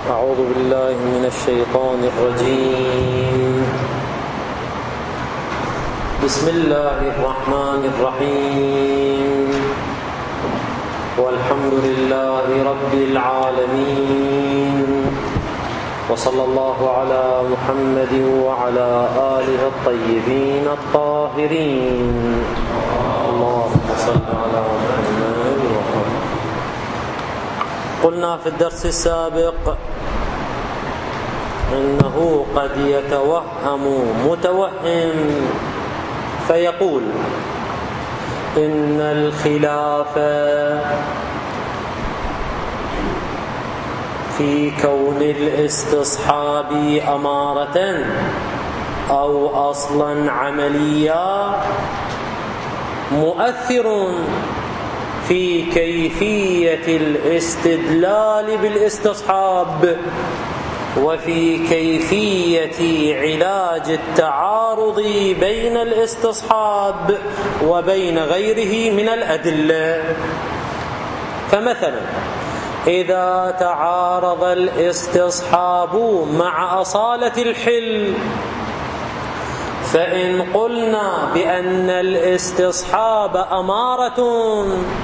أعوذ بالله من الشيطان الرجيم. بسم الله الرحمن الرحيم. والحمد لله رب العالمين، وصلى الله على محمد وعلى آله الطيبين الطاهرين. اللهم صل على محمد وعلى. قلنا في الدرس السابق إنه قد يتوهم متوهم فيقول إن الخلاف في كون الاستصحاب أمارة أو أصلا عمليا مؤثر في كيفية الاستدلال بالاستصحاب وفي كيفية علاج التعارض بين الاستصحاب وبين غيره من الأدلة. فمثلا إذا تعارض الاستصحاب مع أصالة الحل، فإن قلنا بأن الاستصحاب أمارة،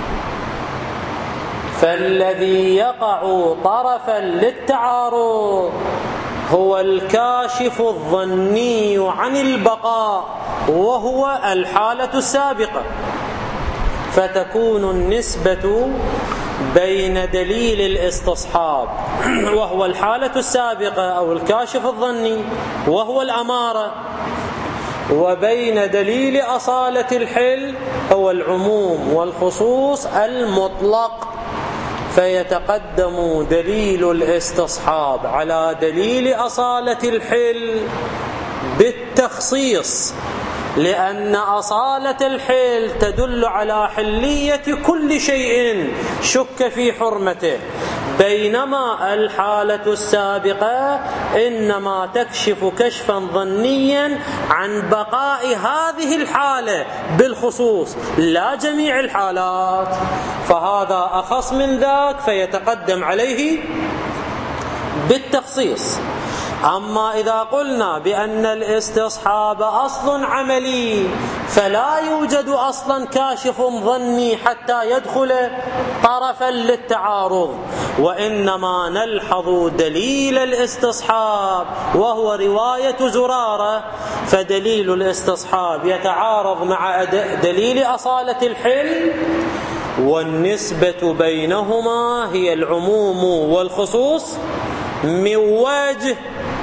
فالذي يقع طرفا للتعارض هو الكاشف الظني عن البقاء، وهو الحالة السابقة، فتكون النسبة بين دليل الاستصحاب وهو الحالة السابقة أو الكاشف الظني وهو الأمارة، وبين دليل أصالة الحل هو العموم والخصوص المطلق، فيتقدم دليل الاستصحاب على دليل أصالة الحل بالتخصيص، لأن أصالة الحل تدل على حلية كل شيء شك في حرمته، بينما الحالة السابقة إنما تكشف كشفا ظنيا عن بقاء هذه الحالة بالخصوص لا جميع الحالات، فهذا أخص من ذاك فيتقدم عليه بالتخصيص. أما إذا قلنا بأن الاستصحاب أصل عملي، فلا يوجد أصلا كاشف ظني حتى يدخل طرفا للتعارض، وإنما نلحظ دليل الاستصحاب وهو رواية زرارة، فدليل الاستصحاب يتعارض مع دليل أصالة الحل، والنسبة بينهما هي العموم والخصوص من وجه.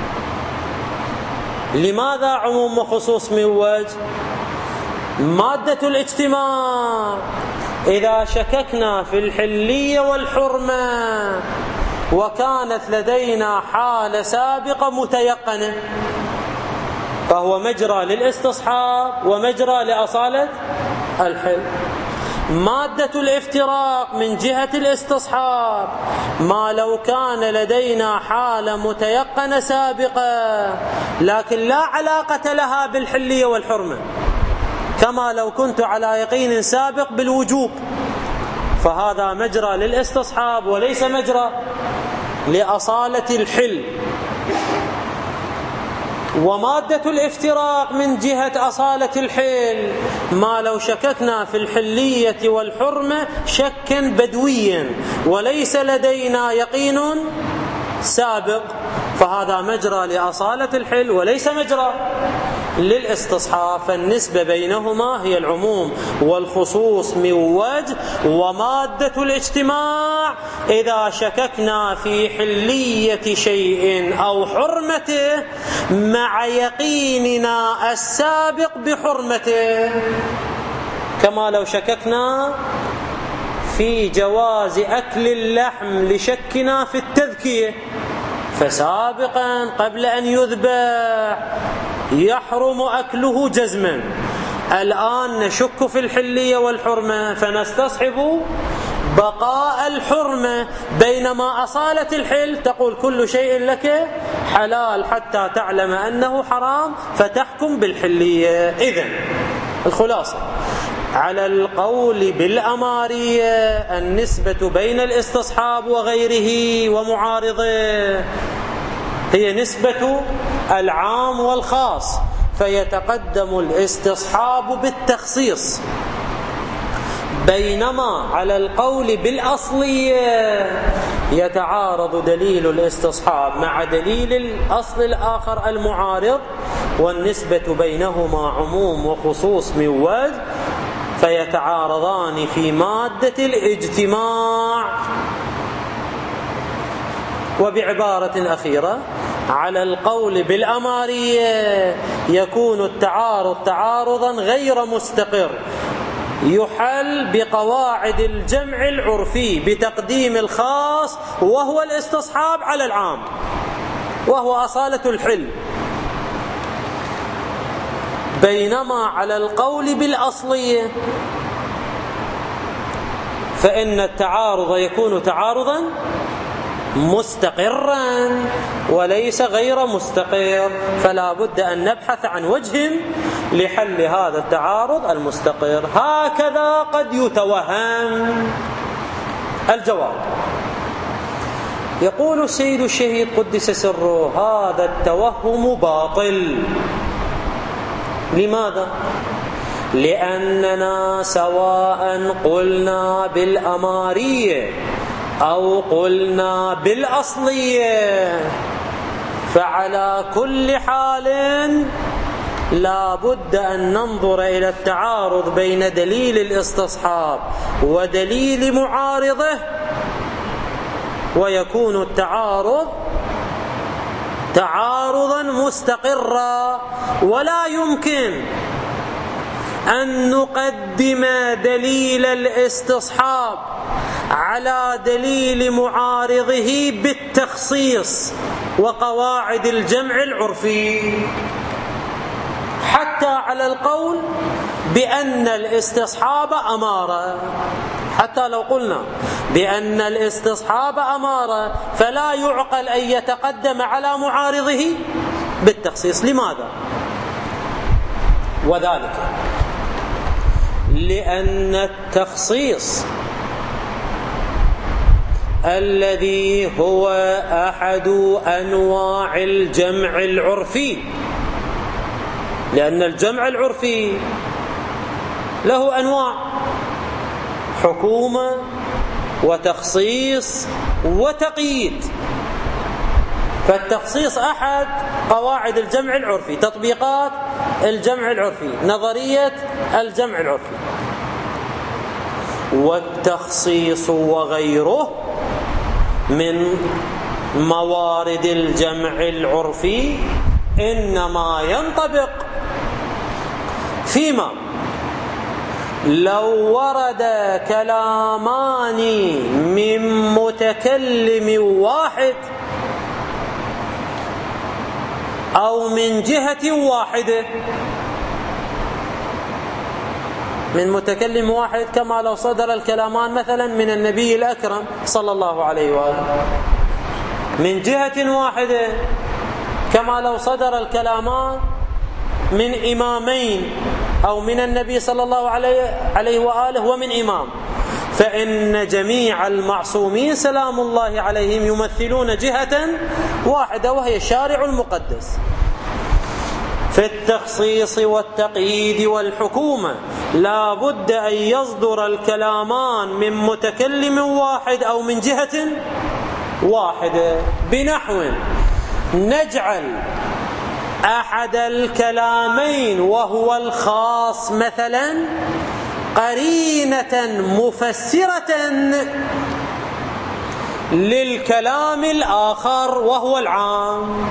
لماذا عموم وخصوص من وجه؟ مادة الاجتماع. إذا شككنا في الحلية والحرمة وكانت لدينا حالة سابقة متيقنة، فهو مجرى للاستصحاب ومجرى لأصالة الحل. مادة الافتراق من جهة الاستصحاب، ما لو كان لدينا حالة متيقنة سابقة لكن لا علاقة لها بالحلية والحرمة، كما لو كنت على يقين سابق بالوجوب، فهذا مجرى للاستصحاب وليس مجرى لأصالة الحل. ومادة الافتراق من جهة أصالة الحل، ما لو شككنا في الحلية والحرمة شكا بدويا وليس لدينا يقين سابق، فهذا مجرى لأصالة الحل وليس مجرى للاستصحاب، فالنسبة بينهما هي العموم والخصوص من وجه. ومادة الاجتماع إذا شككنا في حلية شيء أو حرمته مع يقيننا السابق بحرمته، كما لو شككنا في جواز أكل اللحم لشكنا في التذكية، فسابقا قبل أن يذبح يحرم أكله جزما، الآن نشك في الحلية والحرمة فنستصحب بقاء الحرمة، بينما أصالة الحل تقول كل شيء لك حلال حتى تعلم أنه حرام فتحكم بالحلية. إذن الخلاصة على القول بالأمارية النسبة بين الاستصحاب وغيره ومعارضه هي نسبة العام والخاص، فيتقدم الاستصحاب بالتخصيص، بينما على القول بالأصلية يتعارض دليل الاستصحاب مع دليل الأصل الآخر المعارض، والنسبة بينهما عموم وخصوص من وجه، فيتعارضان في مادة الاجتماع. وبعبارة أخيرة، على القول بالأمارية يكون التعارض تعارضا غير مستقر، يحل بقواعد الجمع العرفي بتقديم الخاص وهو الاستصحاب على العام، وهو أصالة الحل. بينما على القول بالأصلية فإن التعارض يكون تعارضا مستقرا وليس غير مستقر، فلا بد أن نبحث عن وجه لحل هذا التعارض المستقر. هكذا قد يتوهم. الجواب: يقول السيد الشهيد قدس سره: هذا التوهم باطل. لماذا؟ لأننا سواء قلنا بالأمارية أو قلنا بالأصلية فعلى كل حال لا بد أن ننظر إلى التعارض بين دليل الاستصحاب ودليل معارضه، ويكون التعارض تعارضا مستقرا، ولا يمكن أن نقدم دليل الاستصحاب على دليل معارضه بالتخصيص وقواعد الجمع العرفي، حتى على القول بأن الاستصحاب أمارة. حتى لو قلنا بأن الاستصحاب أمارة فلا يعقل أن يتقدم على معارضه بالتخصيص. لماذا؟ وذلك لأن التخصيص الذي هو أحد أنواع الجمع العرفي، لأن الجمع العرفي له أنواع: حكومة وتخصيص وتقييد. فالتخصيص أحد قواعد الجمع العرفي، تطبيقات الجمع العرفي، نظرية الجمع العرفي. والتخصيص وغيره من موارد الجمع العرفي إنما ينطبق فيما لو ورد كلامان من متكلم واحد أو من جهة واحدة، من متكلم واحد، كما لو صدر الكلامان مثلا من النبي الأكرم صلى الله عليه وآله، من جهة واحدة كما لو صدر الكلامان من إمامين أو من النبي صلى الله عليه وآله ومن إمام، فإن جميع المعصومين سلام الله عليهم يمثلون جهة واحدة وهي الشارع المقدس. في التخصيص والتقييد والحكومة لا بد أن يصدر الكلامان من متكلم واحد أو من جهة واحدة، بنحو نجعل أحد الكلامين وهو الخاص مثلا قرينة مفسرة للكلام الآخر وهو العام،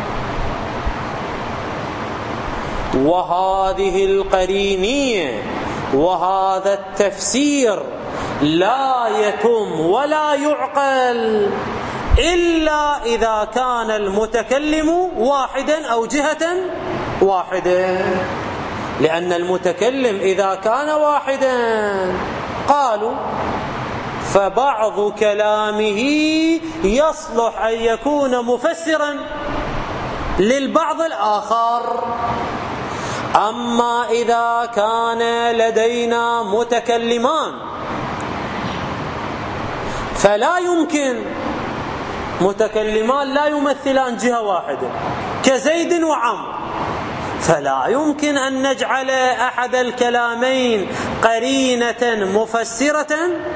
وهذه القرينية وهذا التفسير لا يتم ولا يعقل إلا إذا كان المتكلم واحدا أو جهة واحدة. لأن المتكلم إذا كان واحدا قالوا فبعض كلامه يصلح أن يكون مفسرا للبعض الآخر، أما إذا كان لدينا متكلمان فلا يمكن، متكلمان لا يمثلان جهة واحدة كزيد وعمرو، فلا يمكن أن نجعل أحد الكلامين قرينة مفسرة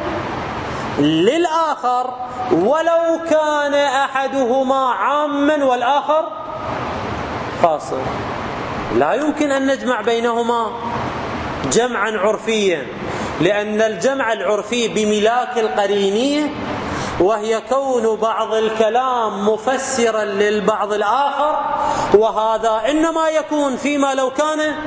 للآخر ولو كان أحدهما عاما والآخر خاصا. لا يمكن أن نجمع بينهما جمعا عرفيا، لأن الجمع العرفي بملاك القرينية، وهي كون بعض الكلام مفسرا للبعض الآخر، وهذا إنما يكون فيما لو كان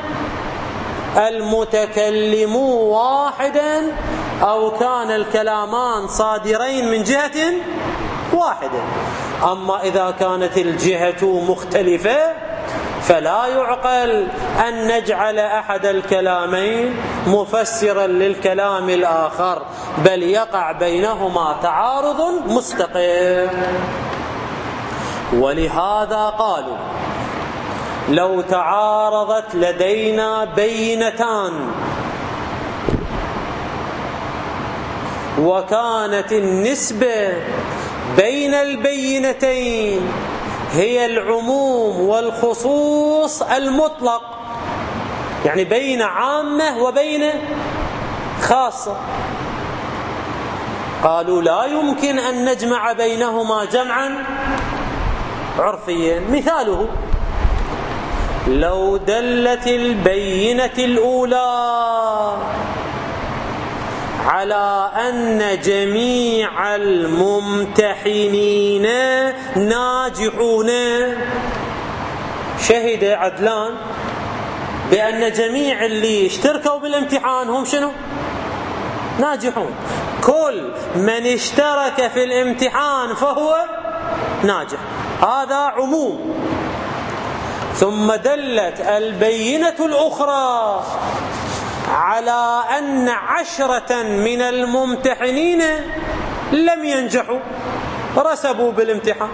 المتكلم واحدا أو كان الكلامان صادرين من جهة واحدة. أما إذا كانت الجهة مختلفة فلا يعقل أن نجعل أحد الكلامين مفسرا للكلام الآخر، بل يقع بينهما تعارض مستقر. ولهذا قالوا لو تعارضت لدينا بينتان وكانت النسبة بين البينتين هي العموم والخصوص المطلق، يعني بين عامة وبين خاصة، قالوا لا يمكن أن نجمع بينهما جمعا عرفيا. مثاله لو دلت البينة الأولى على أن جميع الممتحنين ناجحون، شهد عدلان بأن جميع اللي اشتركوا بالامتحان هم شنو؟ ناجحون، كل من اشترك في الامتحان فهو ناجح، هذا عموم. ثم دلت البينة الأخرى على أن 10 من الممتحنين لم ينجحوا، رسبوا بالامتحان،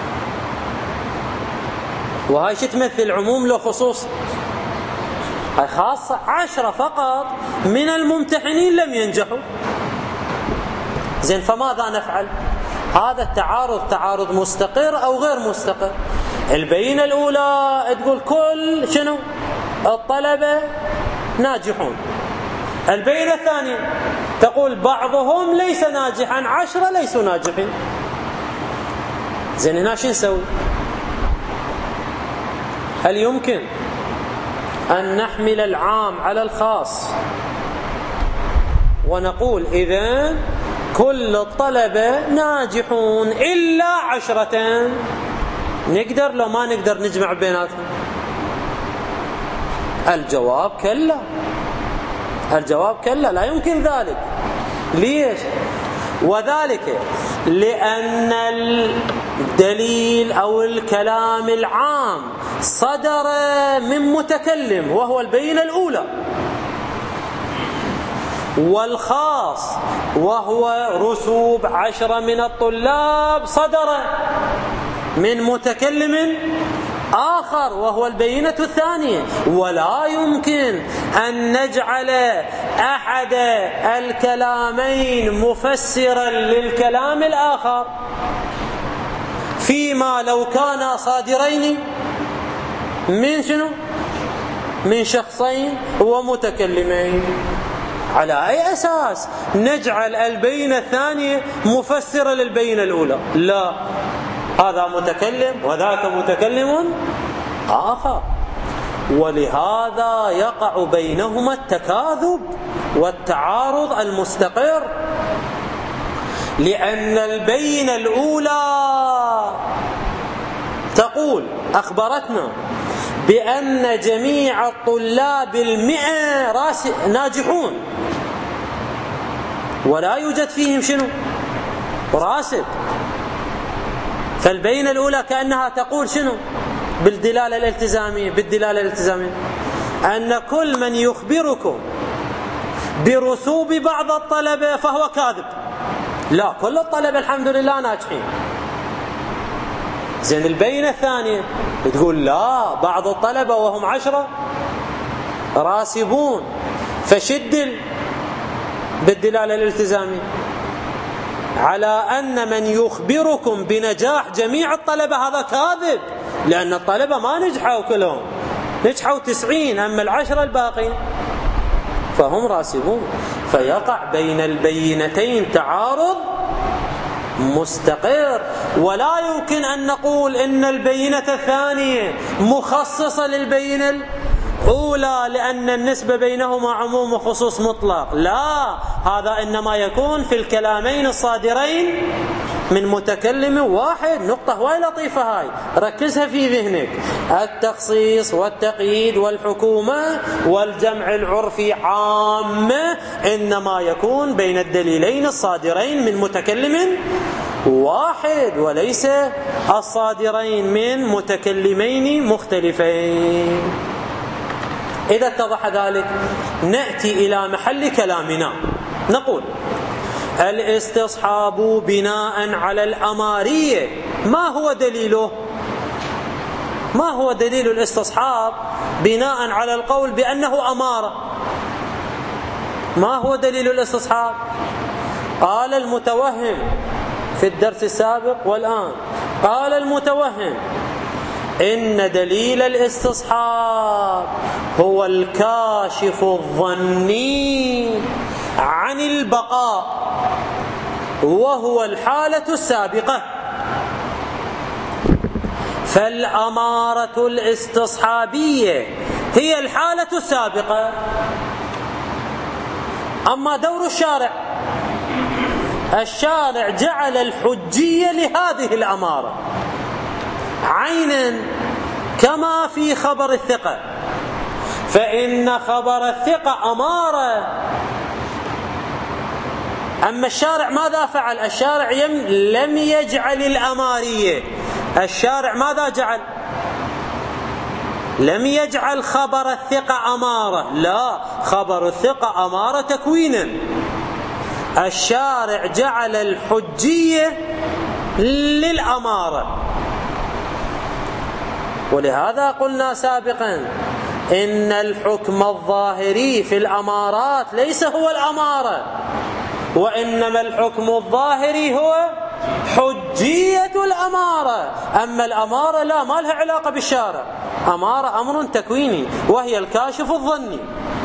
وهاي شو تمثل؟ عموم لو خصوص؟ هاي خاصة، 10 فقط من الممتحنين لم ينجحوا. زين، فماذا نفعل؟ هذا التعارض تعارض مستقر أو غير مستقر؟ البينة الأولى تقول كل شنو؟ الطلبة ناجحون. البينة الثانية تقول بعضهم ليس ناجحا، 10 ليسوا ناجحين. زين، هنا شو نسوي؟ هل يمكن أن نحمل العام على الخاص ونقول إذن كل الطلبة ناجحون إلا 10؟ نقدر لو ما نقدر نجمع بيناتهم؟ الجواب كلا، الجواب كلا، لا يمكن ذلك. ليش؟ وذلك لأن الدليل أو الكلام العام صدر من متكلم وهو البينة الأولى، والخاص وهو رسوب 10 من الطلاب صدر من متكلم آخر وهو البينة الثانية. ولا يمكن أن نجعل أحد الكلامين مفسرا للكلام الآخر فيما لو كانا صادرين من شنو؟ من شخصين ومتكلمين. على أي أساس نجعل البينة الثانية مفسرة للبينة الأولى؟ لا، هذا متكلم وذاك متكلم آخر، ولهذا يقع بينهما التكاذب والتعارض المستقر، لأن البينة الأولى تقول أخبرتنا بأن جميع الطلاب 100 ناجحون ولا يوجد فيهم شنو؟ راسب. فالبينة الأولى كأنها تقول شنو؟ بالدلالة الالتزامية، بالدلالة الالتزامية أن كل من يخبركم برسوب بعض الطلبة فهو كاذب. لا، كل الطلبة الحمد لله ناجحين. زين، البينة الثانية تقول لا، بعض الطلبة وهم 10 راسبون، فشد بالدلالة الالتزامية على أن من يخبركم بنجاح جميع الطلبة هذا كاذب، لأن الطلبة ما نجحوا كلهم، نجحوا 90، أما 10 الباقين فهم راسبون. فيقع بين البينتين تعارض مستقر، ولا يمكن أن نقول إن البينة الثانية مخصصة للبينة الأولى لأن النسبة بينهما عموم وخصوص مطلق، لا، هذا إنما يكون في الكلامين الصادرين من متكلم واحد. نقطة هواي لطيفة هاي، ركزها في ذهنك. التخصيص والتقييد والحكومة والجمع العرفي عامة إنما يكون بين الدليلين الصادرين من متكلم واحد، وليس الصادرين من متكلمين مختلفين. إذا اتضح ذلك نأتي إلى محل كلامنا، نقول الاستصحاب بناء على الأمارية، ما هو دليله؟ ما هو دليل الاستصحاب بناء على القول بأنه أمارة؟ ما هو دليل الاستصحاب؟ قال المتوهم في الدرس السابق والآن، قال المتوهم إن دليل الاستصحاب هو الكاشف الظني عن البقاء، وهو الحالة السابقة. فالأمارة الاستصحابية هي الحالة السابقة. أما دور الشارع جعل الحجية لهذه الأمارة عينا كما في خبر الثقة، فإن خبر الثقة أمارة. أما الشارع ماذا فعل؟ الشارع لم يجعل الأمارية. الشارع ماذا جعل؟ لم يجعل خبر الثقة أمارة، لا، خبر الثقة أمارة تكوينا. الشارع جعل الحجية للأمارة. ولهذا قلنا سابقا إن الحكم الظاهري في الأمارات ليس هو الأمارة، وإنما الحكم الظاهري هو حجية الأمارة. أما الأمارة لا، ما لها علاقة بالشارع، أمارة أمر تكويني وهي الكاشف الظني.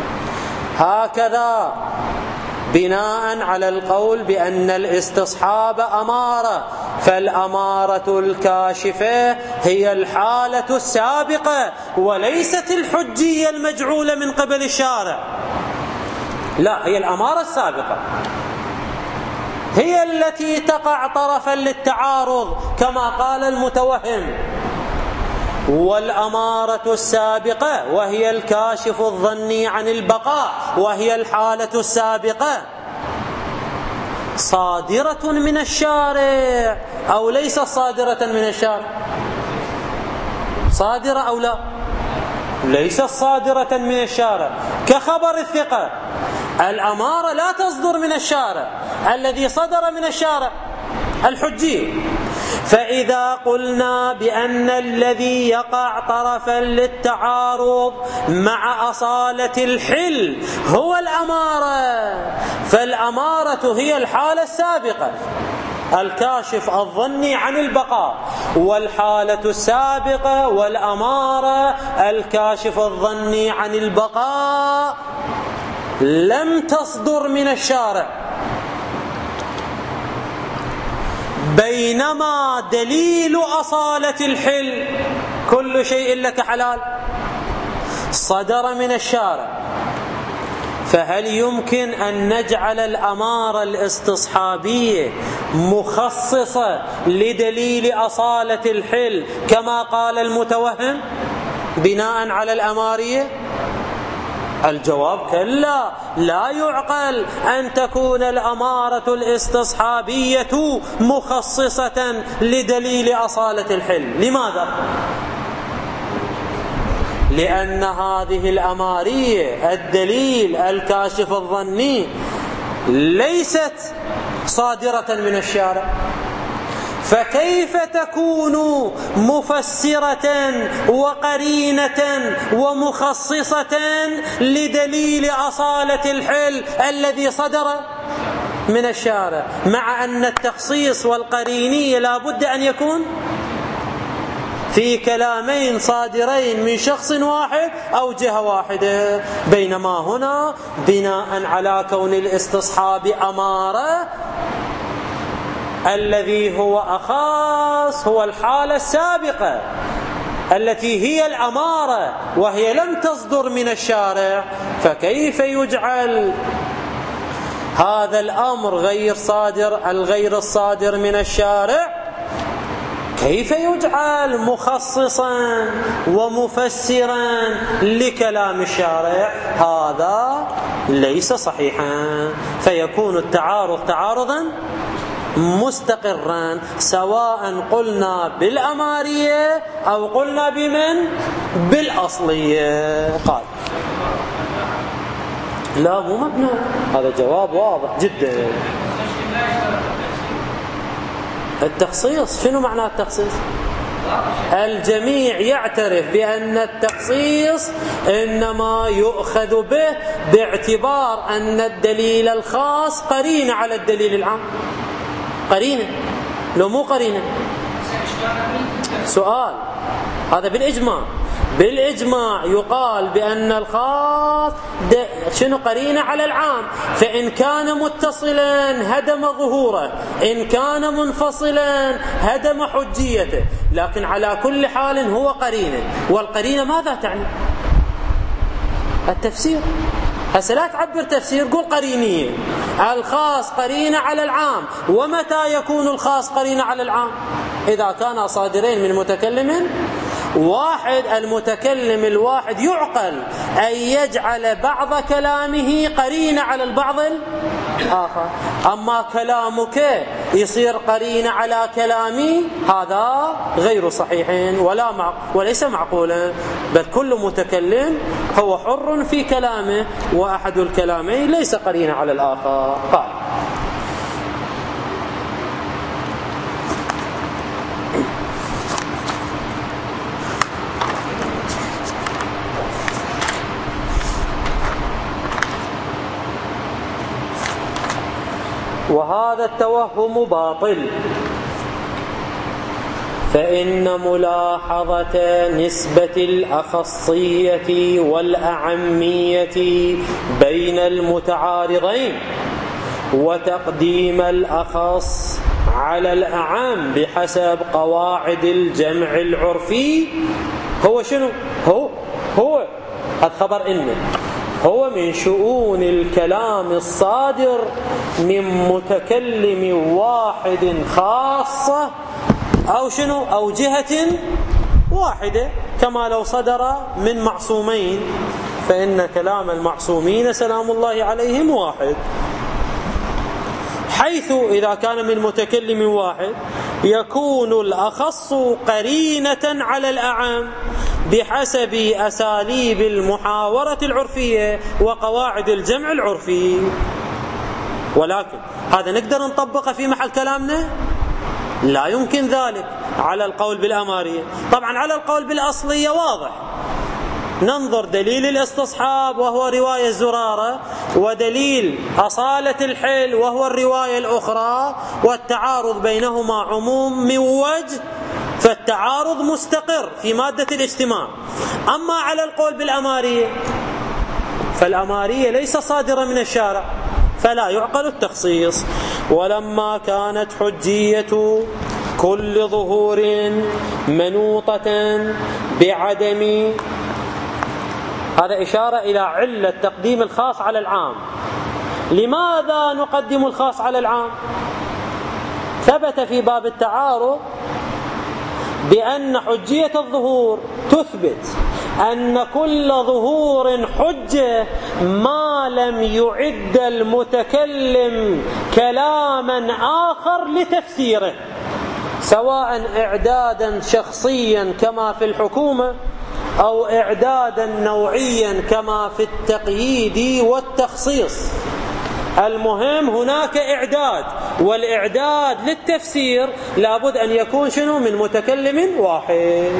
هكذا بناء على القول بأن الاستصحاب أمارة، فالأمارة الكاشفة هي الحالة السابقة وليست الحجية المجعولة من قبل الشارع، لا، هي الأمارة السابقة، هي التي تقع طرفا للتعارض كما قال المتوهم. والأمارة السابقة وهي الكاشف الظني عن البقاء وهي الحالة السابقة صادرة من الشارع أو ليست صادرة من الشارع؟ صادرة أو لا؟ ليست صادرة من الشارع. كخبر الثقة، الأمارة لا تصدر من الشارع، الذي صدر من الشارع الحجية. فإذا قلنا بأن الذي يقع طرفا للتعارض مع أصالة الحل هو الأمارة، فالأمارة هي الحالة السابقة، الكاشف الظني عن البقاء، والحالة السابقة والأمارة الكاشف الظني عن البقاء لم تصدر من الشارع. بينما دليل أصالة الحل كل شيء لك حلال صدر من الشارع. فهل يمكن أن نجعل الأمارة الاستصحابية مخصصة لدليل أصالة الحل كما قال المتوهم بناء على الأمارية؟ الجواب كلا، لا يعقل أن تكون الأمارة الاستصحابية مخصصة لدليل أصالة الحل. لماذا؟ لأن هذه الأمارية الدليل الكاشف الظني ليست صادرة من الشارع، فكيف تكون مفسرة وقرينة ومخصصة لدليل أصالة الحل الذي صدر من الشارع، مع أن التخصيص والقرينية لا بد أن يكون في كلامين صادرين من شخص واحد أو جهة واحدة، بينما هنا بناء على كون الاستصحاب أمارة، الذي هو أخص هو الحالة السابقة التي هي الأمارة وهي لم تصدر من الشارع، فكيف يجعل هذا الأمر الغير الصادر من الشارع كيف يجعل مخصصا ومفسرا لكلام الشارع؟ هذا ليس صحيحا، فيكون التعارض تعارضا مستقرا، سواء قلنا بالأمارية أو قلنا بالأصلية. قال لا مو مبنى، هذا جواب واضح جدا. التخصيص شنو معنى التخصيص؟ الجميع يعترف بأن التخصيص إنما يؤخذ به باعتبار أن الدليل الخاص قرينة على الدليل العام. قرينة لو مو قرينة سؤال، هذا بالإجماع يقال بأن الخاص شنو قرينة على العام، فإن كان متصلا هدم ظهوره، إن كان منفصلا هدم حجيته، لكن على كل حال هو قرينة. والقرينة ماذا تعني؟ التفسير. هسه لا تعبر تفسير، قول قرينية. الخاص قرينة على العام. ومتى يكون الخاص قرينة على العام؟ إذا كان صادرين من متكلم واحد. المتكلم الواحد يعقل أن يجعل بعض كلامه قرينة على البعض الآخر، أما كلامك يصير قرينة على كلامي، هذا غير صحيح وليس معقولا، بل كل متكلم هو حر في كلامه، وأحد الكلامين ليس قرينة على الآخر. قال وهذا التوهم باطل، فإن ملاحظة نسبة الأخصية والأعمية بين المتعارضين وتقديم الأخص على الأعم بحسب قواعد الجمع العرفي هو شنو؟ هو هذا خبر إنه هو من شؤون الكلام الصادر من متكلم واحد خاصة أو شنو أو جهة واحدة، كما لو صدر من معصومين، فإن كلام المعصومين سلام الله عليهم واحد، حيث إذا كان من متكلم واحد يكون الأخص قرينة على الأعم بحسب أساليب المحاورة العرفية وقواعد الجمع العرفي. ولكن هذا نقدر نطبقه في محل كلامنا؟ لا يمكن ذلك على القول بالأمارية. طبعا على القول بالأصلية واضح، ننظر دليل الاستصحاب وهو رواية زرارة، ودليل أصالة الحل وهو الرواية الأخرى، والتعارض بينهما عموم من وجه، فالتعارض مستقر في مادة الاجتماع. أما على القول بالأمارية فالأمارية ليس صادرة من الشارع، فلا يعقل التخصيص. ولما كانت حجية كل ظهور منوطة بعدم، هذا إشارة إلى علة تقديم الخاص على العام. لماذا نقدم الخاص على العام؟ ثبت في باب التعارض بأن حجية الظهور تثبت أن كل ظهور حجة ما لم يعد المتكلم كلاما آخر لتفسيره، سواء إعدادا شخصيا كما في الحكومة أو إعدادا نوعيا كما في التقييد والتخصيص. المهم هناك إعداد والإعداد للتفسير لابد أن يكون شنو؟ من متكلم واحد.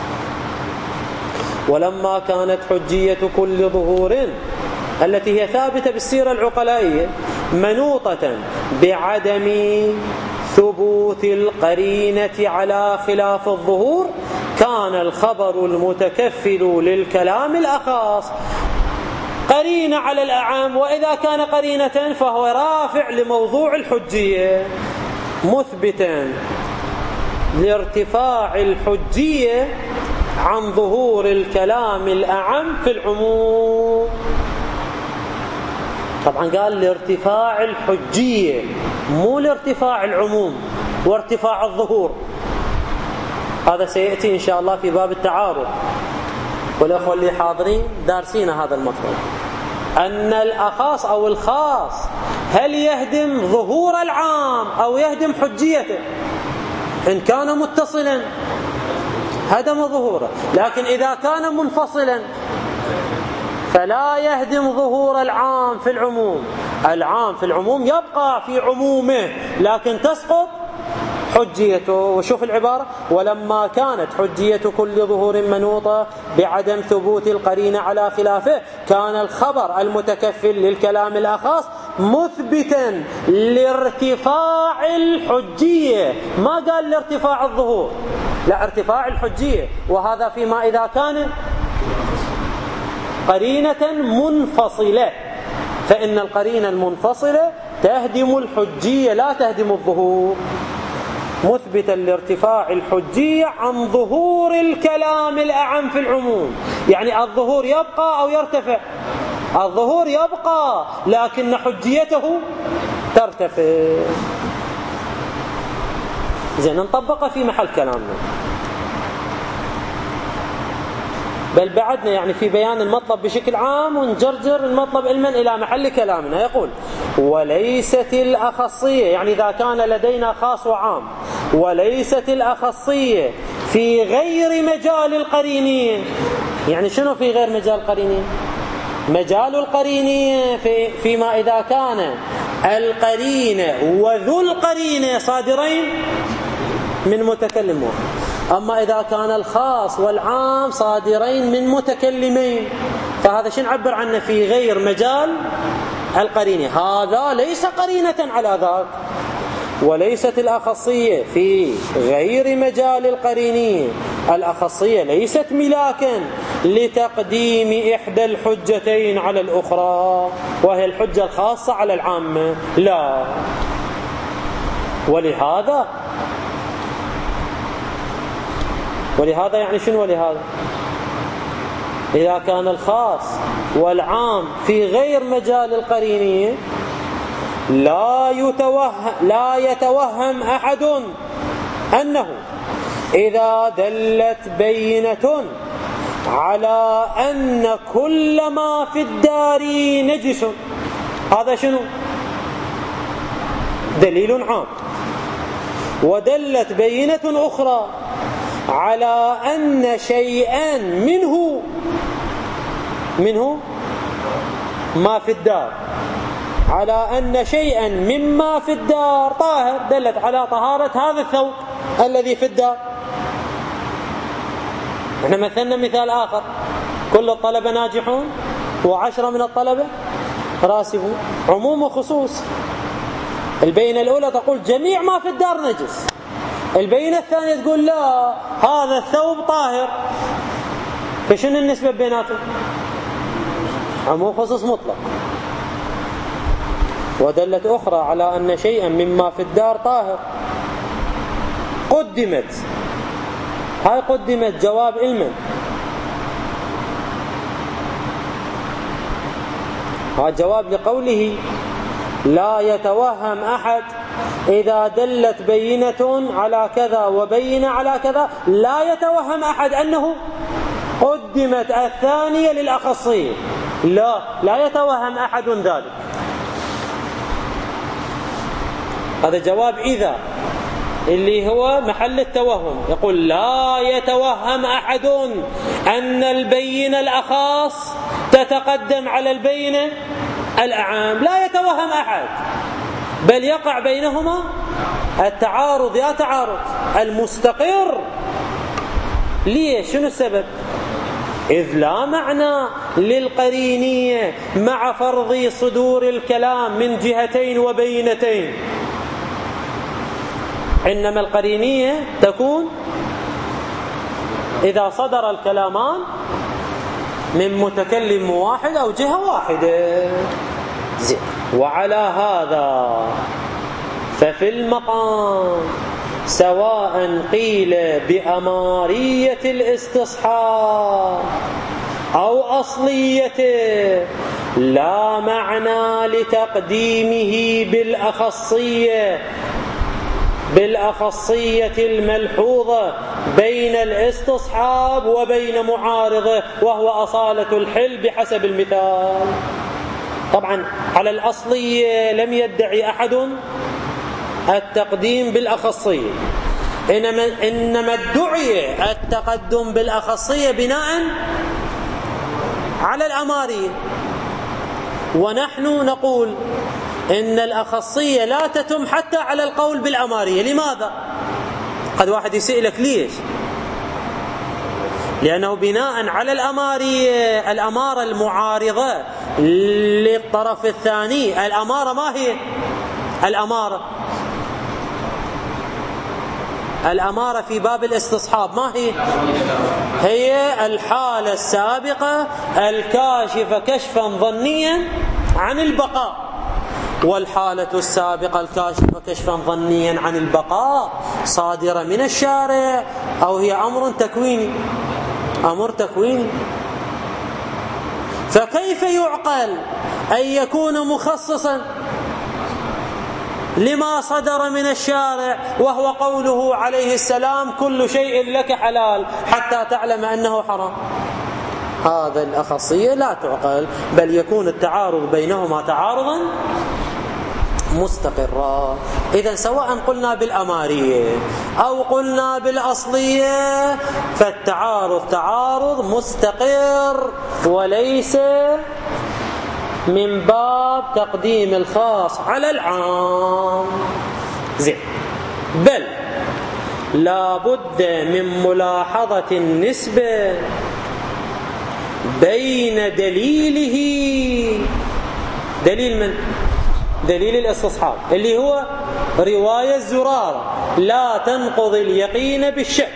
ولما كانت حجية كل ظهور التي هي ثابتة بالسيرة العقلائية منوطة بعدم ثبوت القرينة على خلاف الظهور، كان الخبر المتكفل للكلام الأخص قرينة على الأعم، وإذا كان قرينة فهو رافع لموضوع الحجية مثبتا لارتفاع الحجية عن ظهور الكلام الأعم في العموم. طبعا قال لارتفاع الحجية مو لارتفاع العموم وارتفاع الظهور، هذا سيأتي إن شاء الله في باب التعارض، والأخوة اللي حاضرين دارسين هذا المطلب، أن الأخاص أو الخاص هل يهدم ظهور العام أو يهدم حجيته؟ إن كان متصلا هدم ظهوره، لكن إذا كان منفصلا فلا يهدم ظهور العام في العموم. العام في العموم يبقى في عمومه لكن تسقط حجيته. وشوف العبارة: ولما كانت حجية كل ظهور منوطة بعدم ثبوت القرينة على خلافه، كان الخبر المتكفل للكلام الأخص مثبتا لارتفاع الحجية، ما قال لارتفاع الظهور، لا، ارتفاع الحجية. وهذا فيما إذا كان قرينة منفصلة، فإن القرينة المنفصلة تهدم الحجية لا تهدم الظهور، مثبتا لارتفاع الحجية عن ظهور الكلام الأعم في العموم. يعني الظهور يبقى أو يرتفع؟ الظهور يبقى لكن حجيته ترتفع. زين، نطبق في محل كلامنا، بل بعدنا يعني في بيان المطلب بشكل عام ونجرجر المطلب علما إلى محل كلامنا. يقول: وليست الأخصية، يعني إذا كان لدينا خاص وعام، وليست الأخصية في غير مجال القرينين. يعني شنو في غير مجال القرينين؟ مجال القرينين فيما إذا كان القرينة وذو القرينة صادرين من متكلم واحد. أما إذا كان الخاص والعام صادرين من متكلمين فهذا شو نعبر عنه؟ في غير مجال القرينة، هذا ليس قرينة على ذاك. وليست الأخصية في غير مجال القرينين، الأخصية ليست ملاكا لتقديم إحدى الحجتين على الأخرى، وهي الحجة الخاصة على العامة، لا. ولهذا يعني شنو؟ ولهذا إذا كان الخاص والعام في غير مجال القرينين لا يتوهم أحد أنه إذا دلت بينة على أن كل ما في الدار نجس، هذا شنو؟ دليل عام. ودلت بينة أخرى على أن شيئا منه ما في الدار، على أن شيئا مما في الدار طاهر، دلت على طهارة هذا الثوب الذي في الدار. احنا مثلنا مثال آخر: كل الطلبة ناجحون و10 من الطلبة راسبون، عموم وخصوص. البينة الأولى تقول جميع ما في الدار نجس، البينة الثانية تقول لا، هذا الثوب طاهر. فشنو النسبة بيناتهم؟ عموم خصوص مطلق. ودلت أخرى على أن شيئا مما في الدار طاهر، قدمت جواب علما. هذا جواب لقوله لا يتوهم أحد إذا دلت بينة على كذا وبينة على كذا، لا يتوهم أحد أنه قدمت الثانية للأخصية، لا يتوهم أحد ذلك. هذا جواب إذا، اللي هو محل التوهم. يقول لا يتوهم أحد أن البينة الأخاص تتقدم على البينة الأعام، لا يتوهم أحد. بل يقع بينهما التعارض. يا تعارض المستقر. ليش؟ شنو السبب؟ إذ لا معنى للقرينية مع فرض صدور الكلام من جهتين وبينتين، إنما القرينية تكون إذا صدر الكلامان من متكلم واحد أو جهة واحدة. وعلى هذا ففي المقام سواء قيل بأمارية الاستصحاب أو أصليته لا معنى لتقديمه بالأخصية الملحوظة بين الاستصحاب وبين معارضه، وهو أصالة الحل بحسب المثال. طبعا على الأصلية لم يدعي أحد التقديم بالأخصية، إنما ادعي التقدم بالأخصية بناء على الأمارية. ونحن نقول إن الأخصية لا تتم حتى على القول بالأمارية. لماذا؟ قد واحد يسألك ليش؟ لأنه بناء على الأمارية، الأمارة المعارضة للطرف الثاني، الأمارة ما هي؟ الأمارة في باب الاستصحاب ما هي؟ هي الحالة السابقة الكاشفة كشفا ظنيا عن البقاء، والحالة السابقة الكاشفة كشفا ظنيا عن البقاء صادرة من الشارع أو هي أمر تكويني. فكيف يعقل أن يكون مخصصا لما صدر من الشارع وهو قوله عليه السلام كل شيء لك حلال حتى تعلم أنه حرام؟ هذا الأخصية لا تعقل، بل يكون التعارض بينهما تعارضا مستقرا. إذن سواء قلنا بالأمارية أو قلنا بالأصلية فالتعارض تعارض مستقر، وليس من باب تقديم الخاص على العام. بل لا بد من ملاحظة النسبة بين دليله، دليل من؟ دليل الاستصحاب اللي هو رواية الزرارة لا تنقض اليقين بالشك.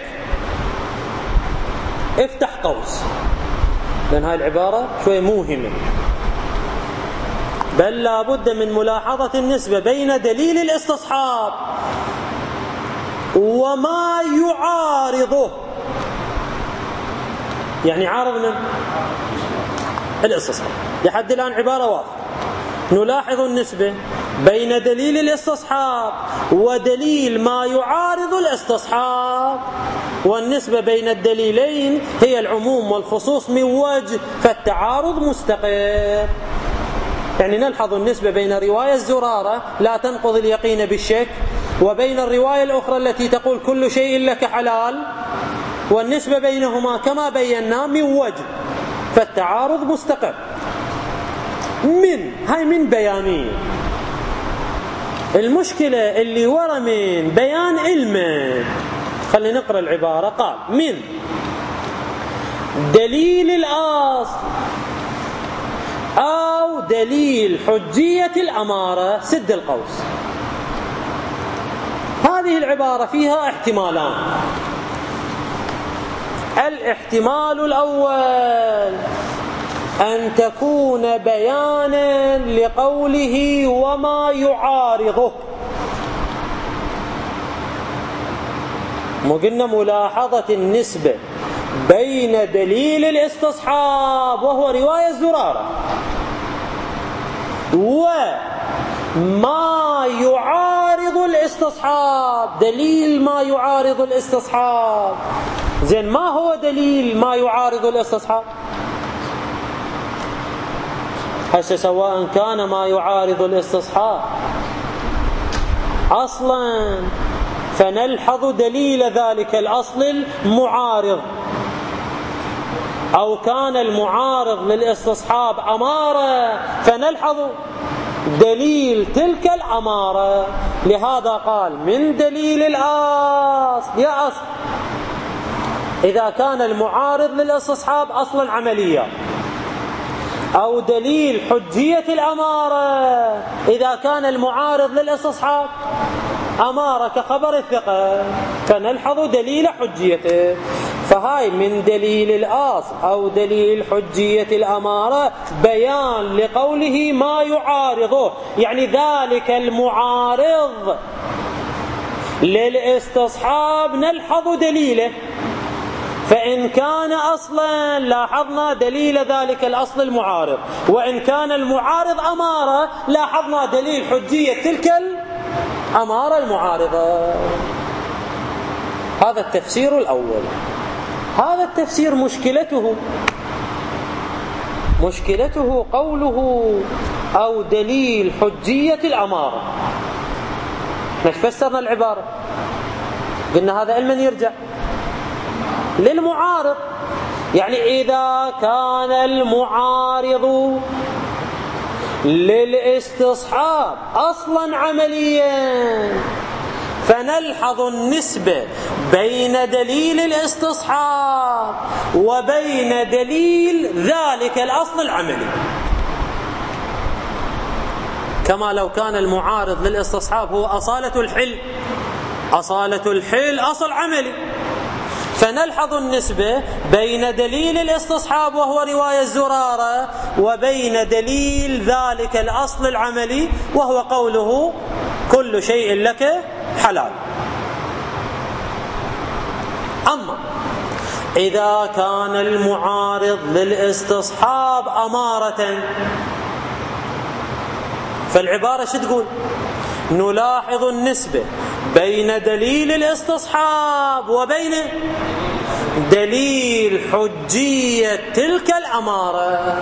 افتح قوس، لأن هاي العبارة شوية موهمة. بل لا بد من ملاحظة النسبة بين دليل الاستصحاب وما يعارضه. يعني عارض من الاستصحاب. لحد الآن عبارة واضحة. نلاحظ النسبة بين دليل الاستصحاب ودليل ما يعارض الاستصحاب، والنسبة بين الدليلين هي العموم والخصوص من وجه، فالتعارض مستقر. يعني نلحظ النسبة بين رواية الزرارة لا تنقض اليقين بالشك وبين الرواية الأخرى التي تقول كل شيء لك حلال، والنسبة بينهما كما بينا من وجه، فالتعارض مستقر. هاي من بيانية. المشكلة اللي ورا من بيان علمه. خلينا نقرأ العبارة. قال من دليل الأصل أو دليل حجية الأمارة سد القوس. هذه العبارة فيها احتمالان. الاحتمال الأول أن تكون بيانا لقوله وما يعارضه. قلنا ملاحظة النسبة بين دليل الاستصحاب وهو رواية الزرارة وما يعارض الاستصحاب، دليل ما يعارض الاستصحاب. زين، ما هو دليل ما يعارض الاستصحاب؟ هسه سواء كان ما يعارض الاستصحاب أصلا فنلحظ دليل ذلك الأصل المعارض، أو كان المعارض للاستصحاب أمارة فنلحظ دليل تلك الأمارة. لهذا قال من دليل الأصل يا أصل إذا كان المعارض للاستصحاب أصلا عمليا، أو دليل حجية الأمارة إذا كان المعارض للاستصحاب أمارة كخبر الثقة، فنلحظ دليل حجيته. فهاي من دليل الأصل أو دليل حجية الأمارة بيان لقوله ما يعارضه، يعني ذلك المعارض للاستصحاب نلحظ دليله. فإن كان أصلا لاحظنا دليل ذلك الأصل المعارض، وإن كان المعارض أمارة لاحظنا دليل حجية تلك الأمارة المعارضة. هذا التفسير الأول. هذا التفسير مشكلته قوله أو دليل حجية الأمارة. مش فسرنا العبارة، قلنا هذا علما يرجع للمعارض، يعني إذا كان المعارض للاستصحاب أصلا عمليا فنلحظ النسبة بين دليل الاستصحاب وبين دليل ذلك الأصل العملي، كما لو كان المعارض للاستصحاب هو أصالة الحل أصل عملي، فنلحظ النسبة بين دليل الاستصحاب وهو رواية زرارة وبين دليل ذلك الأصل العملي وهو قوله كل شيء لك حلال. أما إذا كان المعارض للاستصحاب أمارة فالعبارة شو تقول؟ نلاحظ النسبة بين دليل الاستصحاب وبين دليل حجية تلك الأمارة.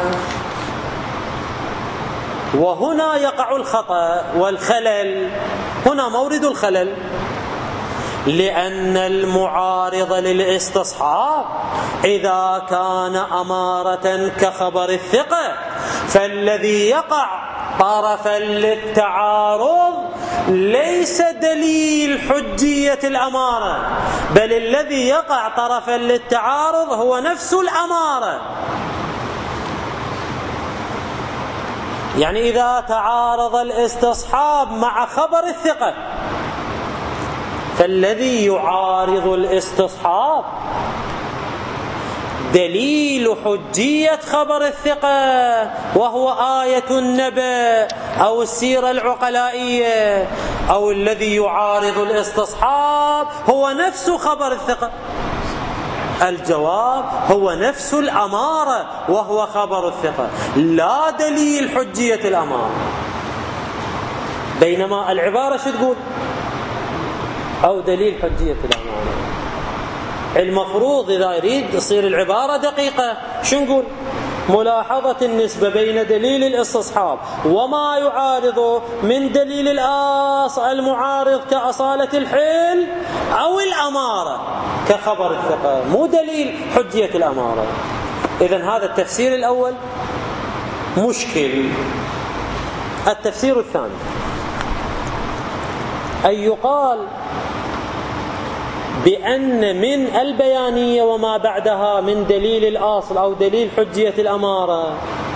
وهنا يقع الخطأ والخلل، هنا مورد الخلل، لأن المعارض للاستصحاب إذا كان أمارة كخبر الثقة فالذي يقع طرفا للتعارض ليس دليل حجية الأمارة، بل الذي يقع طرفا للتعارض هو نفس الأمارة. يعني إذا تعارض الاستصحاب مع خبر الثقة فالذي يعارض الاستصحاب دليل حجية خبر الثقة وهو آية النبأ أو السيرة العقلائية، أو الذي يعارض الاستصحاب هو نفس خبر الثقة. الجواب هو نفس الأمارة وهو خبر الثقة، لا دليل حجية الأمارة. بينما العبارة شو تقول؟ أو دليل حجية الأمارة. المفروض إذا يريد تصير العبارة دقيقة شو نقول؟ ملاحظة النسبة بين دليل الاستصحاب وما يعارضه من دليل الأصل المعارض كأصالة الحل أو الأمارة كخبر الثقة، مو دليل حجية الأمارة. إذن هذا التفسير الأول مشكل. التفسير الثاني أن يقال بأن من البيانية وما بعدها من دليل الأصل أو دليل حجية الأمارة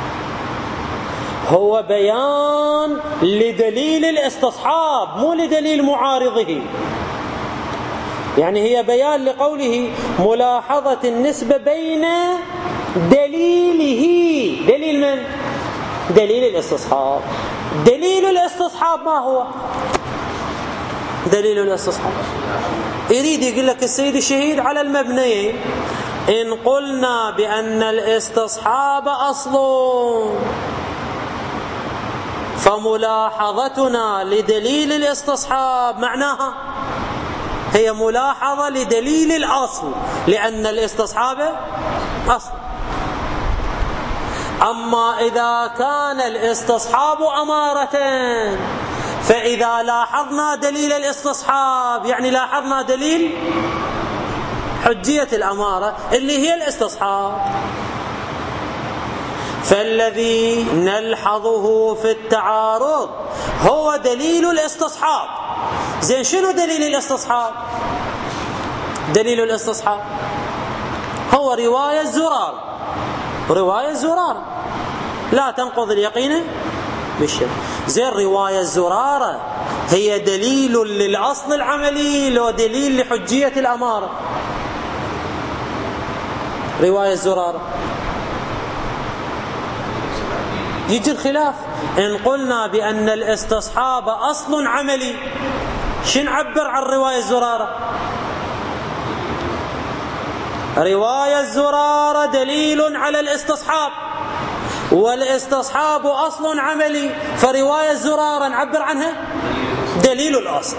هو بيان لدليل الاستصحاب مو لدليل معارضه. يعني هي بيان لقوله ملاحظة النسبة بين دليله. دليل من؟ دليل الاستصحاب. دليل الاستصحاب ما هو؟ دليل الاستصحاب يريد يقول لك السيد الشهيد على المبنيين إن قلنا بأن الاستصحاب أصل فملاحظتنا لدليل الاستصحاب معناها هي ملاحظة لدليل الأصل، لأن الاستصحاب أصل. أما إذا كان الاستصحاب أمارة فإذا لاحظنا دليل الاستصحاب يعني لاحظنا دليل حجية الأمارة اللي هي الاستصحاب. فالذي نلحظه في التعارض هو دليل الاستصحاب. زين شنو دليل الاستصحاب؟ دليل الاستصحاب هو رواية زرارة. رواية زرارة لا تنقض اليقين بالشك. زين رواية زرارة هي دليل للأصل العملي لو دليل لحجية الأمارة؟ رواية زرارة يجي الخلاف. إن قلنا بأن الاستصحاب أصل عملي شن نعبر عن رواية زرارة؟ رواية الزرارة دليل على الاستصحاب، والاستصحاب أصل عملي، فرواية الزرارة نعبر عنها دليل الأصل.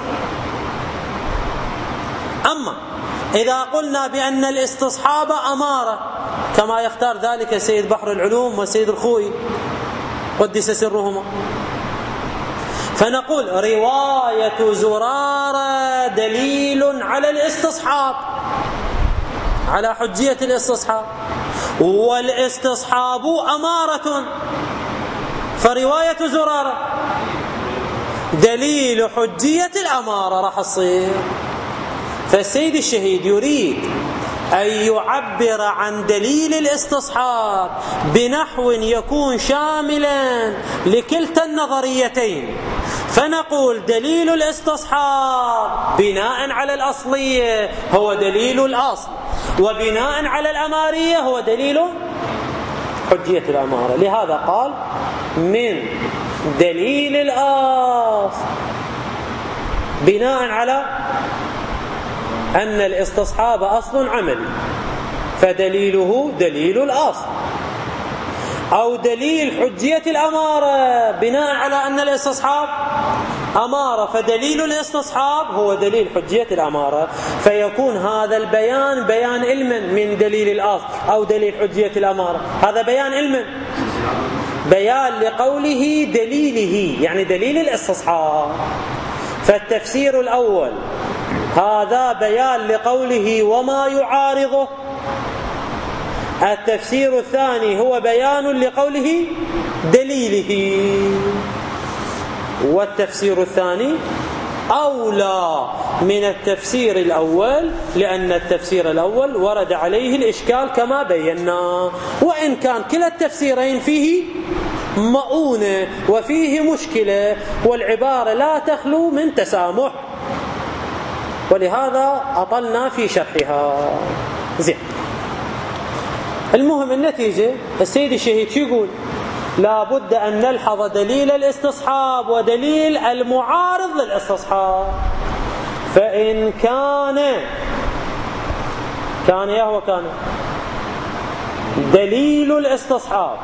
أما إذا قلنا بأن الاستصحاب أمارة كما يختار ذلك سيد بحر العلوم وسيد الخوئي قدس سرهما، فنقول رواية زرارة دليل على الاستصحاب، على حجية الاستصحاب، والاستصحاب أمارة، فرواية زرارة دليل حجية الأمارة راح تصير. فالسيد الشهيد يريد أن يعبر عن دليل الاستصحاب بنحو يكون شاملا لكلتا النظريتين، فنقول دليل الاستصحاب بناء على الأصلية هو دليل الأصل، وبناء على الأمارية هو دليل حجية الأمارة. لهذا قال من دليل الأصل بناء على أن الاستصحاب أصل عملي فدليله دليل الأصل، أو دليل حجية الأمارة بناء على أن الاستصحاب أمارة فدليل الاستصحاب هو دليل حجية الأمارة، فيكون هذا البيان بيان علما من دليل الأصل أو دليل حجية الأمارة، هذا بيان علما، بيان لقوله دليله يعني دليل الاستصحاب. فالتفسير الأول هذا بيان لقوله وما يعارضه، التفسير الثاني هو بيان لقوله دليله، والتفسير الثاني أولى من التفسير الأول لأن التفسير الأول ورد عليه الإشكال كما بينا، وإن كان كلا التفسيرين فيه مؤونة وفيه مشكلة والعبارة لا تخلو من تسامح، ولهذا أطلنا في شرحها. زين المهم النتيجة السيد الشهيد يقول لا بد أن نلحظ دليل الاستصحاب ودليل المعارض للاستصحاب، فإن كان يهوى كان دليل الاستصحاب.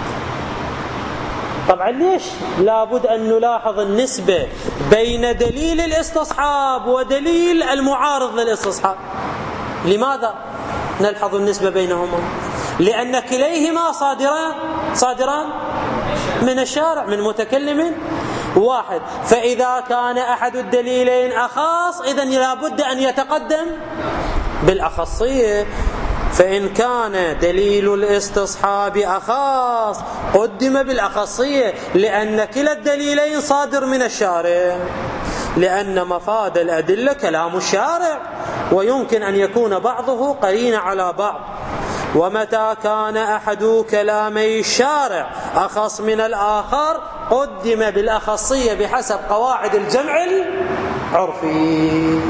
طبعا ليش لا بد أن نلاحظ النسبة بين دليل الاستصحاب ودليل المعارض للاستصحاب؟ لماذا نلحظ النسبة بينهما؟ لأن كليهما صادران من الشارع من متكلم واحد، فإذا كان أحد الدليلين أخص إذن لا بد أن يتقدم بالأخصية، فإن كان دليل الاستصحاب أخص قدم بالأخصية لأن كلا الدليلين صادر من الشارع، لأن مفاد الأدلة كلام الشارع ويمكن أن يكون بعضه قرين على بعض، ومتى كان أحد كلامي الشارع أخص من الآخر قدم بالأخصية بحسب قواعد الجمع العرفي.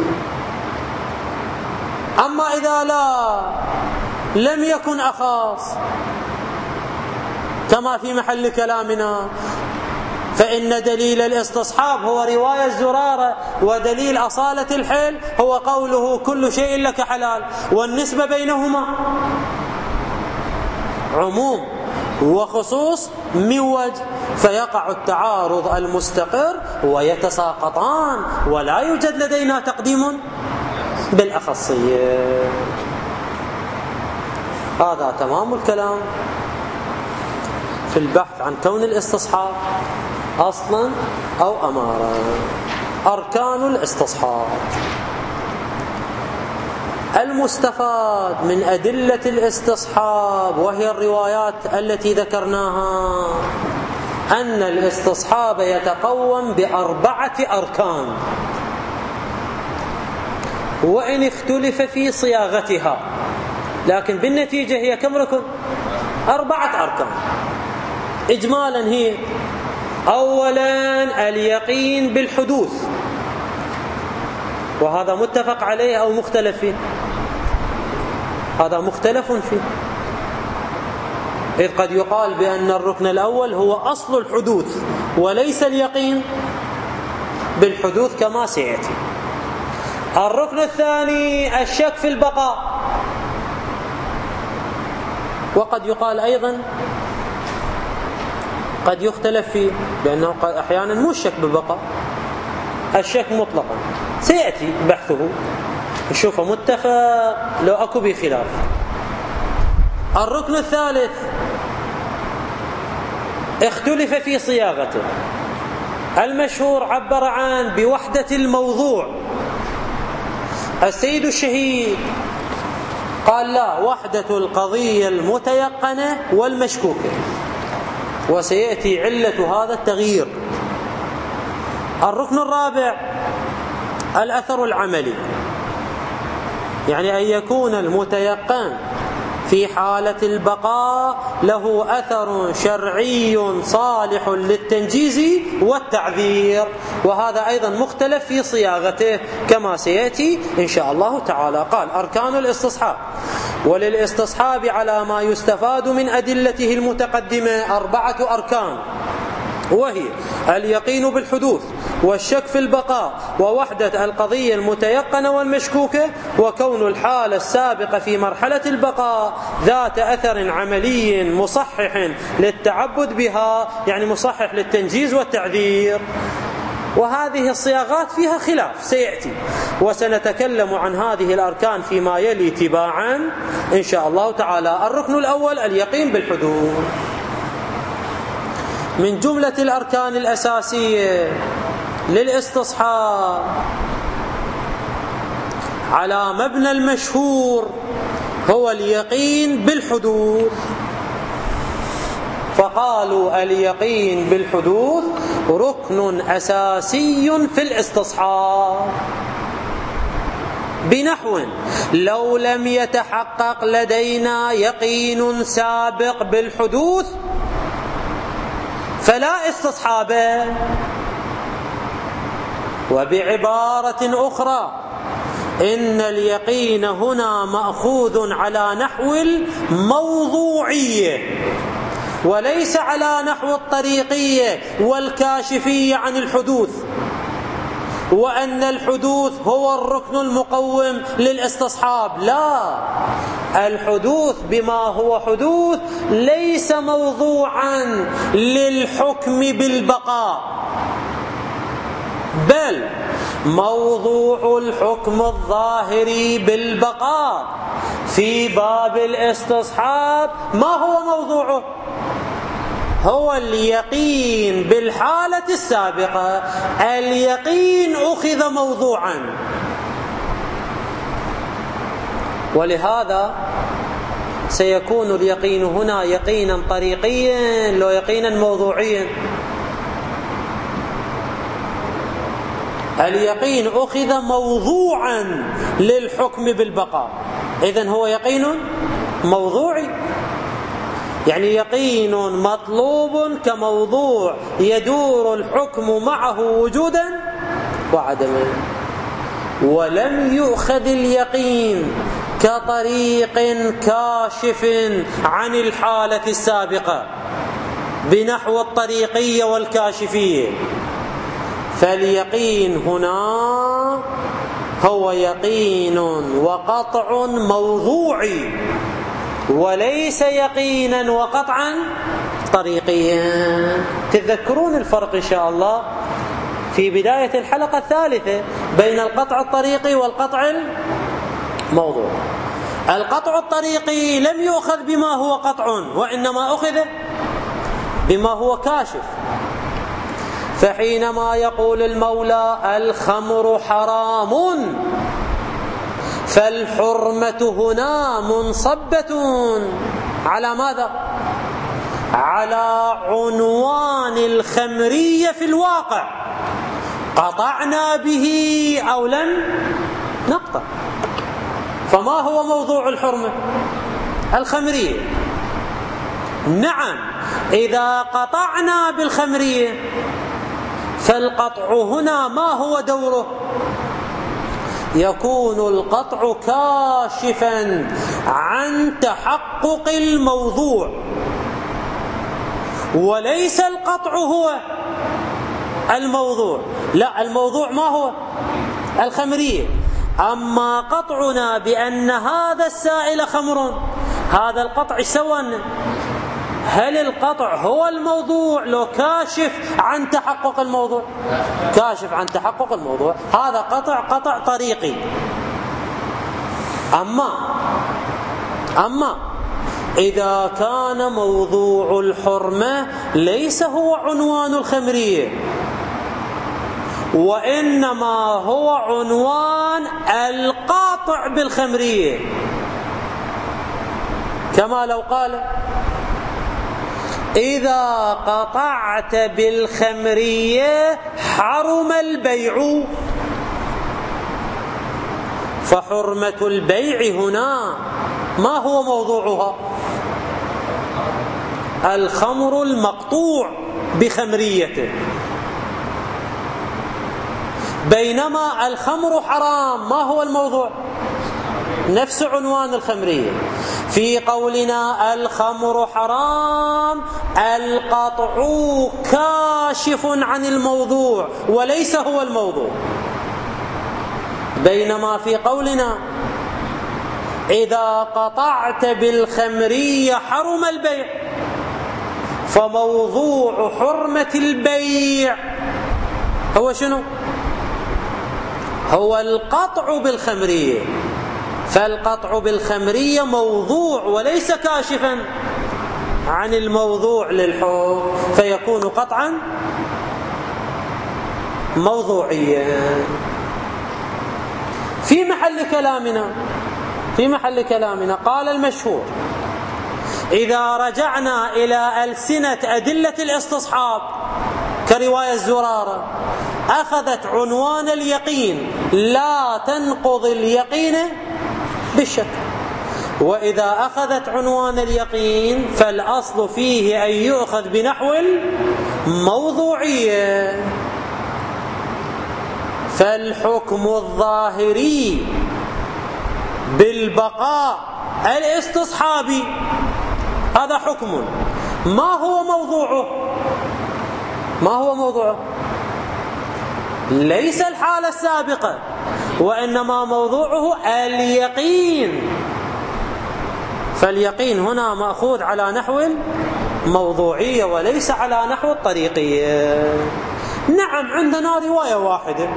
أما إذا لم يكن أخص كما في محل كلامنا فإن دليل الاستصحاب هو رواية الزرارة، ودليل أصالة الحل هو قوله كل شيء لك حلال، والنسبة بينهما عموم وخصوص من وجه، فيقع التعارض المستقر ويتساقطان ولا يوجد لدينا تقديم بالأخصية. هذا تمام الكلام في البحث عن كون الاستصحاب أصلا أو أمارة. أركان الاستصحاب: المستفاد من أدلة الاستصحاب وهي الروايات التي ذكرناها أن الاستصحاب يتقوم ب4 أركان، وإن اختلف في صياغتها، لكن بالنتيجة هي كم ركن؟ 4 أركان. إجمالا هي: أولا اليقين بالحدوث، وهذا متفق عليه أو مختلف فيه؟ هذا مختلف فيه، إذ قد يقال بأن الركن الأول هو أصل الحدوث وليس اليقين بالحدوث كما سيأتي. الركن الثاني الشك في البقاء، وقد يقال أيضا قد يختلف فيه، لأنه أحيانا مو الشك بالبقاء، الشك مطلقا سيأتي بحثه نشوفه متفق لو أكو بخلاف. الركن الثالث اختلف في صياغته، المشهور عبر عن بوحدة الموضوع. السيد الشهيد قال لا، وحدة القضية المتيقنة والمشكوكة، وسيأتي علة هذا التغيير. الركن الرابع الأثر العملي، يعني أن يكون المتيقن في حالة البقاء له أثر شرعي صالح للتنجيز والتعذير، وهذا أيضا مختلف في صياغته كما سيأتي إن شاء الله تعالى. قال: أركان الاستصحاب: وللاستصحاب على ما يستفاد من أدلته المتقدمة 4 أركان، وهي اليقين بالحدوث، والشك في البقاء، ووحدة القضية المتيقنة والمشكوكة، وكون الحالة السابقة في مرحلة البقاء ذات أثر عملي مصحح للتعبد بها، يعني مصحح للتنجيز والتعذير. وهذه الصياغات فيها خلاف سيأتي، وسنتكلم عن هذه الأركان فيما يلي تباعا إن شاء الله تعالى. الركن الأول اليقين بالحدوث. من جملة الأركان الأساسية للاستصحاب على مبنى المشهور هو اليقين بالحدوث، فقالوا اليقين بالحدوث ركن أساسي في الاستصحاب، بنحو: لو لم يتحقق لدينا يقين سابق بالحدوث فلا استصحاب. وبعبارة أخرى إن اليقين هنا مأخوذ على نحو الموضوعية وليس على نحو الطريقية والكاشفية عن الحدوث، وأن الحدوث هو الركن المقوم للاستصحاب. لا، الحدوث بما هو حدوث ليس موضوعا للحكم بالبقاء، بل موضوع الحكم الظاهري بالبقاء في باب الاستصحاب ما هو موضوعه؟ هو اليقين بالحالة السابقة. اليقين أخذ موضوعا، ولهذا سيكون اليقين هنا يقينا طريقيا لا يقينا موضوعيا. اليقين أخذ موضوعا للحكم بالبقاء، إذن هو يقين موضوعي، يعني يقين مطلوب كموضوع يدور الحكم معه وجودا وعدما. ولم يؤخذ اليقين كطريق كاشف عن الحالة السابقة بنحو الطريقية والكاشفية، فاليقين هنا هو يقين وقطع موضوعي وليس يقينا وقطعا طريقيا. تذكرون الفرق إن شاء الله في بداية الحلقة الثالثة بين القطع الطريقي والقطع الموضوعي. القطع الطريقي لم يؤخذ بما هو قطع، وإنما أخذ بما هو كاشف. فحينما يقول المولى الخمر حرام فالحرمة هنا منصبة على ماذا؟ على عنوان الخمرية في الواقع، قطعنا به أو لم نقطع. فما هو موضوع الحرمة؟ الخمرية. نعم، إذا قطعنا بالخمرية فالقطع هنا ما هو دوره؟ يكون القطع كاشفا عن تحقق الموضوع، وليس القطع هو الموضوع. لا، الموضوع ما هو؟ الخمرية. أما قطعنا بأن هذا السائل خمر، هذا القطع سوى. هل القطع هو الموضوع لو كاشف عن تحقق الموضوع؟ كاشف عن تحقق الموضوع، هذا قطع طريقي. أما إذا كان موضوع الحرمة ليس هو عنوان الخمرية، وإنما هو عنوان القاطع بالخمرية، كما لو قال إذا قطعت بالخمرية حرم البيع، فحرمة البيع هنا ما هو موضوعها؟ الخمر المقطوع بخمريته، بينما الخمر حرام. ما هو الموضوع؟ نفس عنوان الخمرية. في قولنا الخمر حرام القطع كاشف عن الموضوع وليس هو الموضوع، بينما في قولنا إذا قطعت بالخمرية حرم البيع، فموضوع حرمة البيع هو شنو؟ هو القطع بالخمرية. فالقطع بالخمرية موضوع وليس كاشفا عن الموضوع للحكم، فيكون قطعا موضوعيا. في محل كلامنا قال المشهور: إذا رجعنا إلى ألسنة أدلة الاستصحاب كرواية الزرارة، أخذت عنوان اليقين لا تنقض اليقين بالشك، وإذا أخذت عنوان اليقين فالأصل فيه أن يؤخذ بنحو الموضوعية. فالحكم الظاهري بالبقاء الاستصحابي هذا حكم. ما هو موضوعه؟ ليس الحالة السابقة، وإنما موضوعه اليقين. فاليقين هنا مأخوذ على نحو الموضوعية وليس على نحو الطريقية. نعم، عندنا رواية واحدة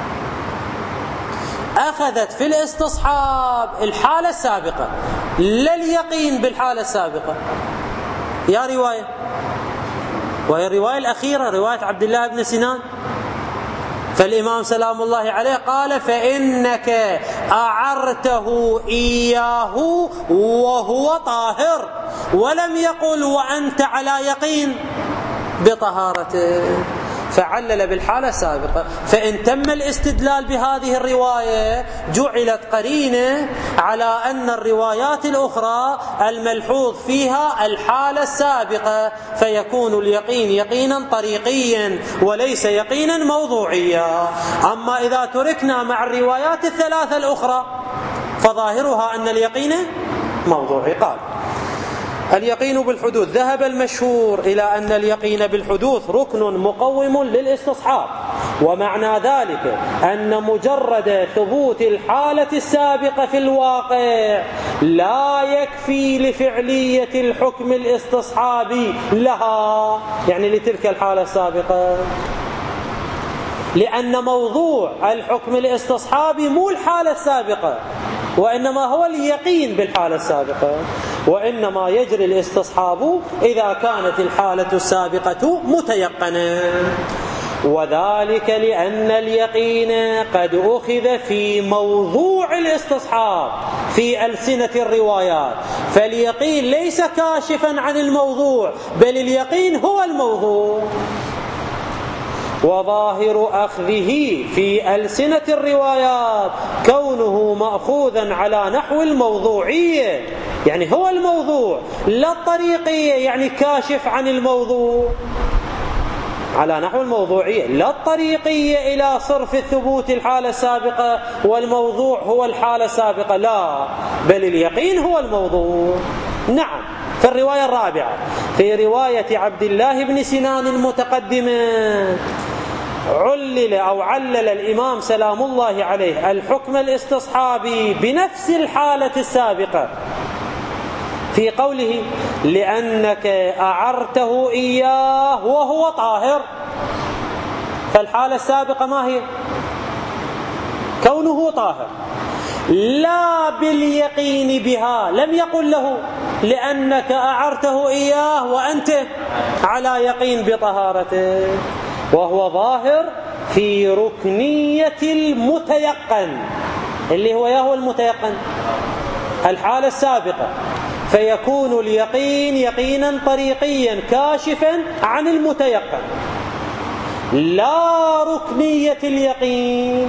أخذت في الاستصحاب الحالة السابقة لا اليقين بالحالة السابقة، يا رواية، وهي الرواية الأخيرة رواية عبد الله بن سنان. فالإمام سلام الله عليه قال: فإنك أعرته إياه وهو طاهر، ولم يقل وأنت على يقين بطهارته، فعلل بالحالة السابقة. فإن تم الاستدلال بهذه الرواية جعلت قرينة على أن الروايات الأخرى الملحوظ فيها الحالة السابقة، فيكون اليقين يقينا طريقيا وليس يقينا موضوعيا. أما إذا تركنا مع الروايات الثلاثة الأخرى فظاهرها أن اليقين موضوعي. قال: اليقين بالحدوث. ذهب المشهور إلى أن اليقين بالحدوث ركن مقوم للاستصحاب، ومعنى ذلك أن مجرد ثبوت الحالة السابقة في الواقع لا يكفي لفعلية الحكم الاستصحابي لها، يعني لتلك الحالة السابقة، لأن موضوع الحكم الاستصحابي مو الحالة السابقة، وإنما هو اليقين بالحالة السابقة، وإنما يجري الاستصحاب إذا كانت الحالة السابقة متيقنة. وذلك لأن اليقين قد أخذ في موضوع الاستصحاب في ألسنة الروايات، فاليقين ليس كاشفا عن الموضوع، بل اليقين هو الموضوع. وظاهر أخذه في ألسنة الروايات كونه مأخوذا على نحو الموضوعية، يعني هو الموضوع، لا الطريقية يعني كاشف عن الموضوع، على نحو الموضوعية لا الطريقية إلى صرف الثبوت الحالة السابقة والموضوع هو الحالة السابقة، لا، بل اليقين هو الموضوع. نعم. في الرواية الرابعة في رواية عبد الله بن سنان المتقدمة علل الإمام سلام الله عليه الحكم الاستصحابي بنفس الحالة السابقة في قوله: لأنك أعرته إياه وهو طاهر. فالحالة السابقة ما هي؟ كونه طاهر، لا باليقين بها، لم يقل له لأنك أعرته إياه وأنت على يقين بطهارته، وهو ظاهر في ركنية المتيقن، اللي هو يهو المتيقن الحالة السابقة، فيكون اليقين يقينا طريقيا كاشفا عن المتيقن، لا ركنية اليقين.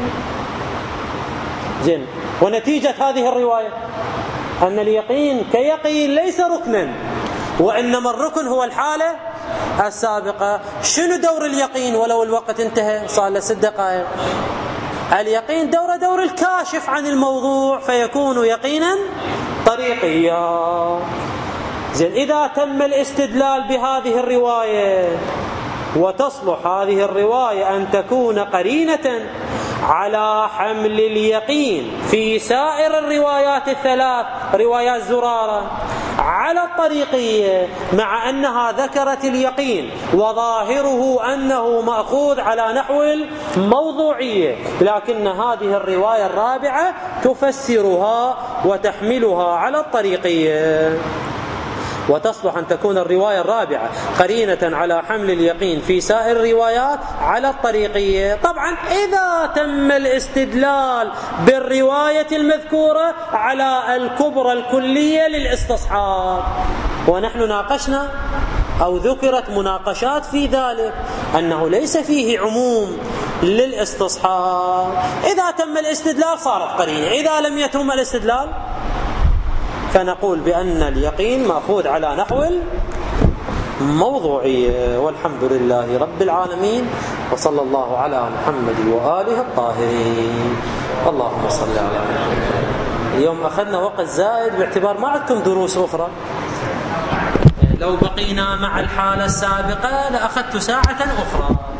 زين. ونتيجة هذه الرواية أن اليقين كيقين ليس ركنا، وإنما الركن هو الحالة السابقة. شنو دور اليقين؟ ولو الوقت انتهى، صار له 6 دقائق. اليقين دور الكاشف عن الموضوع، فيكون يقينا طريقيا. زين. إذا تم الاستدلال بهذه الرواية، وتصلح هذه الرواية أن تكون قرينة على حمل اليقين في سائر الروايات الثلاث، روايات زرارة، على الطريقية، مع أنها ذكرت اليقين وظاهره أنه مأخوذ على نحو الموضوعية، لكن هذه الرواية الرابعة تفسرها وتحملها على الطريقية، وتصلح أن تكون الرواية الرابعة قرينة على حمل اليقين في سائر الروايات على الطريقية. طبعا إذا تم الاستدلال بالرواية المذكورة على الكبرى الكلية للاستصحاب، ونحن ناقشنا أو ذكرت مناقشات في ذلك أنه ليس فيه عموم للاستصحاب. إذا تم الاستدلال صارت قرينة، إذا لم يتم الاستدلال فنقول بأن اليقين مأخوذ على نحو الموضوعية. والحمد لله رب العالمين، وصلى الله على محمد وآله الطاهرين. اللهم صل على محمد. اليوم أخذنا وقت زائد باعتبار ما عندكم دروس أخرى. لو بقينا مع الحالة السابقة لأخذت ساعة أخرى.